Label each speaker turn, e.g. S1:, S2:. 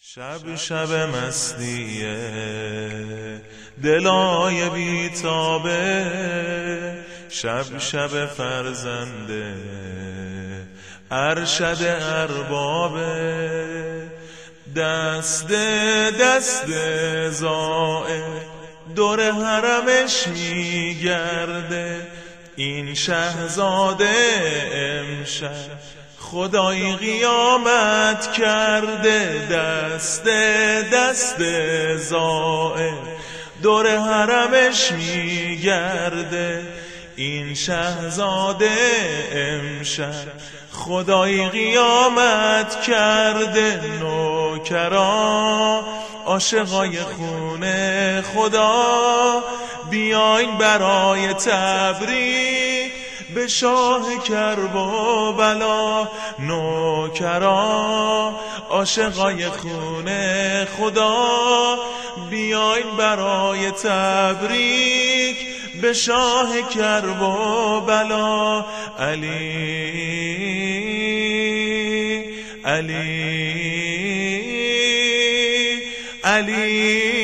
S1: شب شب مستیه دلای بیتابه، شب شب فرزنده ارشد اربابه، دست دست زائه دور حرمش میگرده. این شهزاده امشب خدای قیامت کرده، دست دست زائه دور حرمش میگرده. این شهزاده امشب خدای قیامت کرده. نوکران عاشقای خونه خدا بیاین برای تبریک به شاه کربلا. نوکران عاشقای خونه خدا بیاین برای تبریک به شاه کربلا. علی علی علی